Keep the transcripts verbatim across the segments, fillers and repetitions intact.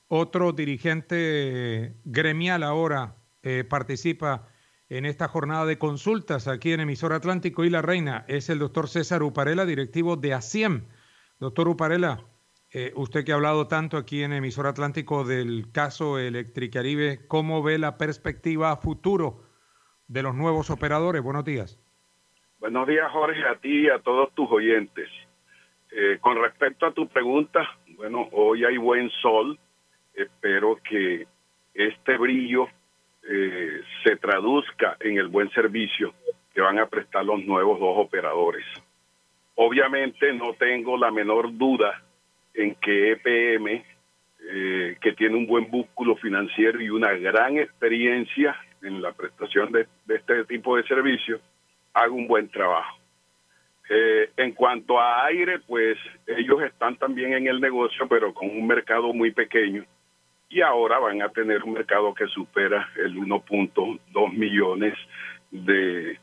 Otro dirigente gremial ahora eh, participa en esta jornada de consultas aquí en Emisora Atlántico y La Reina. Es el doctor César Uparela, directivo de ASIEM. Doctor Uparela, eh, usted que ha hablado tanto aquí en Emisora Atlántico del caso Electricaribe, ¿cómo ve la perspectiva a futuro de los nuevos operadores? Buenos días. Buenos días, Jorge, a ti y a todos tus oyentes. Eh, con respecto a tu pregunta, bueno, hoy hay buen sol. Espero que este brillo eh, se traduzca en el buen servicio que van a prestar los nuevos dos operadores. Obviamente no tengo la menor duda en que E P M, eh, que tiene un buen músculo financiero y una gran experiencia en la prestación de, de este tipo de servicios, haga un buen trabajo. Eh, en cuanto a aire, pues ellos están también en el negocio, pero con un mercado muy pequeño, y ahora van a tener un mercado que supera el uno punto dos millones de,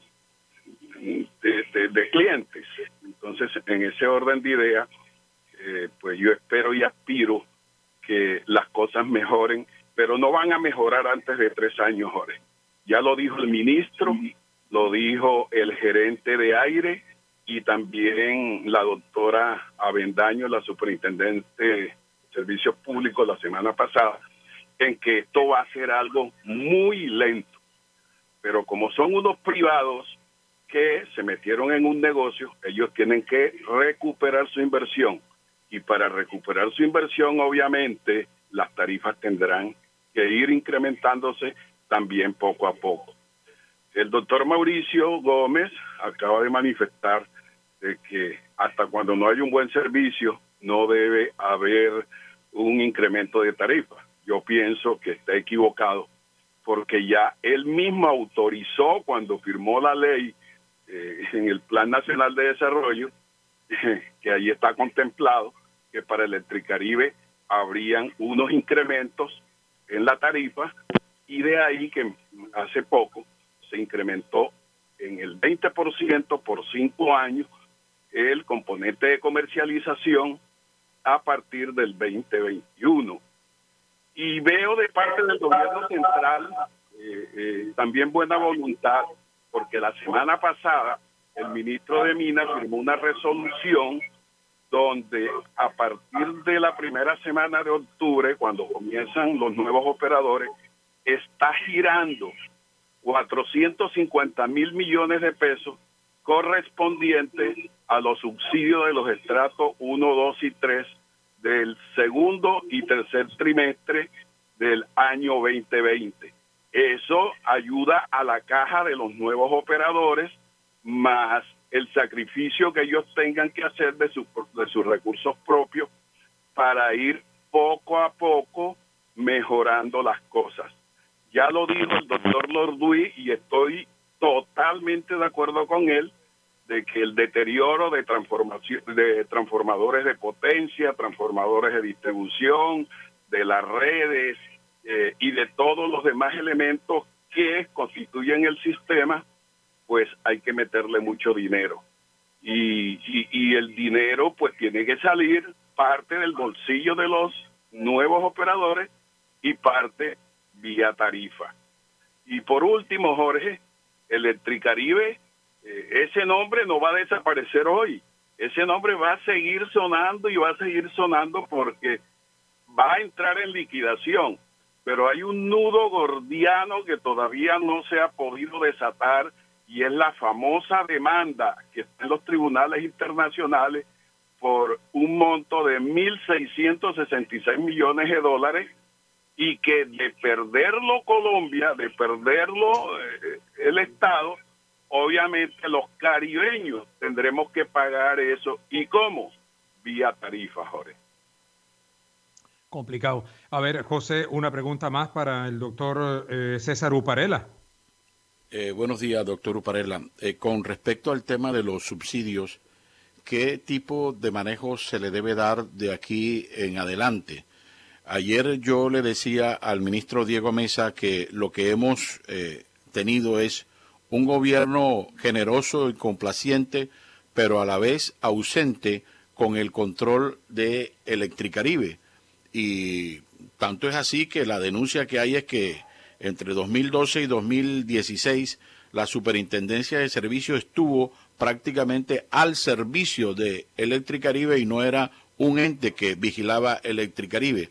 de, de, de clientes. Entonces, en ese orden de ideas, eh, pues yo espero y aspiro que las cosas mejoren, pero no van a mejorar antes de tres años, Jorge. Ya lo dijo el ministro, lo dijo el gerente de aire y también la doctora Avendaño, la superintendente de Servicios Públicos, la semana pasada, en que esto va a ser algo muy lento. Pero como son unos privados que se metieron en un negocio, ellos tienen que recuperar su inversión. Y para recuperar su inversión, obviamente, las tarifas tendrán que ir incrementándose también poco a poco. El doctor Mauricio Gómez acaba de manifestar de que hasta cuando no hay un buen servicio, no debe haber un incremento de tarifa. Yo pienso que está equivocado, porque ya él mismo autorizó cuando firmó la ley eh, en el Plan Nacional de Desarrollo, eh, que ahí está contemplado que para Electricaribe habrían unos incrementos en la tarifa, y de ahí que hace poco se incrementó en el veinte por ciento por cinco años el componente de comercialización a partir del veinte veintiuno. Y veo de parte del gobierno central eh, eh, también buena voluntad, porque la semana pasada el ministro de Minas firmó una resolución donde a partir de la primera semana de octubre, cuando comienzan los nuevos operadores, está girando cuatrocientos cincuenta mil millones de pesos correspondientes a los subsidios de los estratos uno, dos y tres del segundo y tercer trimestre del año veinte veinte. Eso ayuda a la caja de los nuevos operadores, más el sacrificio que ellos tengan que hacer de, su, de sus recursos propios para ir poco a poco mejorando las cosas. Ya lo dijo el doctor Lorduy y estoy totalmente de acuerdo con él, de que el deterioro de transformación de transformadores de potencia, transformadores de distribución, de las redes eh, y de todos los demás elementos que constituyen el sistema, pues hay que meterle mucho dinero. Y, y, y el dinero pues tiene que salir parte del bolsillo de los nuevos operadores y parte vía tarifa. Y por último, Jorge, Electricaribe, eh, ese nombre no va a desaparecer hoy. Ese nombre va a seguir sonando y va a seguir sonando porque va a entrar en liquidación. Pero hay un nudo gordiano que todavía no se ha podido desatar, y es la famosa demanda que está en los tribunales internacionales por un monto de mil seiscientos sesenta y seis millones de dólares, y que de perderlo Colombia, de perderlo eh, el Estado, obviamente los caribeños tendremos que pagar eso. ¿Y cómo? Vía tarifa, Jorge. Complicado. A ver, José, una pregunta más para el doctor eh, César Uparela. Eh, buenos días, doctor Uparela. Eh, con respecto al tema de los subsidios, ¿qué tipo de manejo se le debe dar de aquí en adelante? Ayer yo le decía al ministro Diego Mesa que lo que hemos eh, tenido es un gobierno generoso y complaciente, pero a la vez ausente con el control de Electricaribe. Y tanto es así que la denuncia que hay es que entre dos mil doce y dos mil dieciséis la Superintendencia de Servicios estuvo prácticamente al servicio de Electricaribe y no era un ente que vigilaba Electricaribe.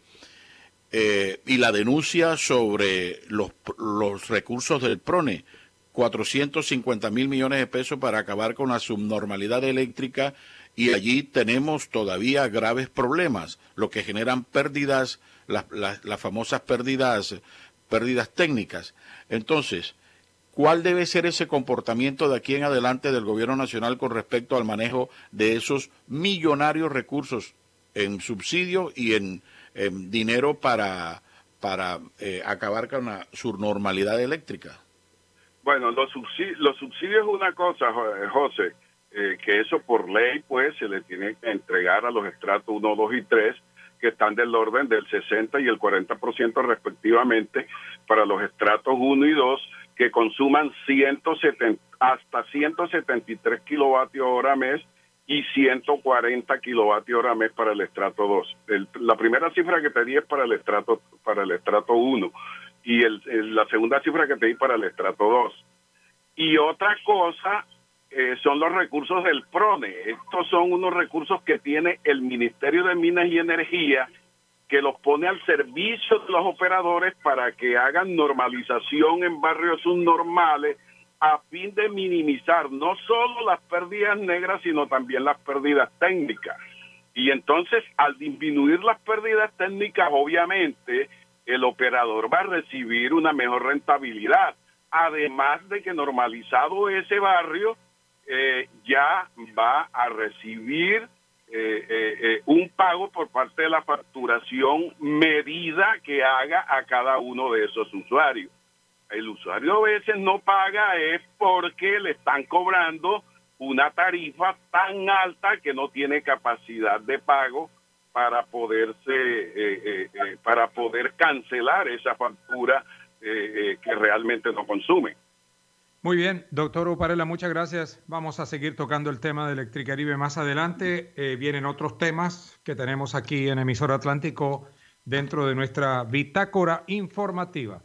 Eh, y la denuncia sobre los, los recursos del PRONE, cuatrocientos cincuenta mil millones de pesos para acabar con la subnormalidad eléctrica, y allí tenemos todavía graves problemas, lo que generan pérdidas, las, las, las famosas pérdidas, pérdidas técnicas. Entonces, ¿cuál debe ser ese comportamiento de aquí en adelante del gobierno nacional con respecto al manejo de esos millonarios recursos en subsidio y en, en dinero para, para eh, acabar con la subnormalidad eléctrica? Bueno, los subsidios, los subsidios es una cosa, José, eh, que eso por ley pues se le tiene que entregar a los estratos uno, dos y tres, que están del orden del sesenta y el cuarenta por ciento respectivamente para los estratos uno y dos, que consuman ciento setenta, hasta ciento setenta y tres kilovatios hora mes y ciento cuarenta kilovatios hora mes para el estrato dos. El, la primera cifra que te di es para el estrato para el estrato uno y el, el, la segunda cifra que te di para el estrato dos. Y otra cosa eh, son los recursos del PRONE. Estos son unos recursos que tiene el Ministerio de Minas y Energía, que los pone al servicio de los operadores para que hagan normalización en barrios subnormales a fin de minimizar no solo las pérdidas negras, sino también las pérdidas técnicas. Y entonces, al disminuir las pérdidas técnicas, obviamente, el operador va a recibir una mejor rentabilidad. Además de que normalizado ese barrio, eh, ya va a recibir Eh, eh, eh, un pago por parte de la facturación medida que haga a cada uno de esos usuarios. El usuario a veces no paga es porque le están cobrando una tarifa tan alta que no tiene capacidad de pago para poderse eh, eh, eh, para poder cancelar esa factura eh, eh, que realmente no consume. Muy bien, doctor Uparela, muchas gracias. Vamos a seguir tocando el tema de Electricaribe más adelante. Eh, vienen otros temas que tenemos aquí en Emisora Atlántico dentro de nuestra bitácora informativa.